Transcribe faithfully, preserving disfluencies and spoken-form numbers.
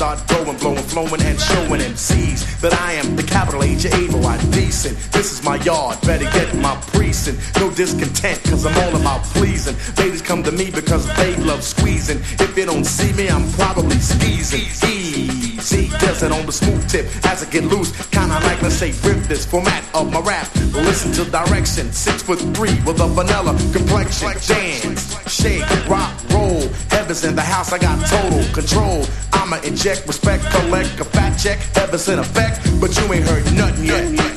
start going, blowing, flowing, and showing M Cs that I am the capital H of evil. I'm decent. This is my yard, better get my precinct. No discontent, cause I'm all about pleasing. Ladies come to me because they love squeezing. If you don't see me, I'm probably skeezing. Easy, does it on the smooth tip as I get loose. Kinda like, let's say, rip this format of my rap. Listen to direction, six foot three with a vanilla complexion. Dance, shake, rock, roll. Heaven's in the house, I got total control. I'ma inject respect, collect a fat check. Heaven's in effect, but you ain't heard nothing yet.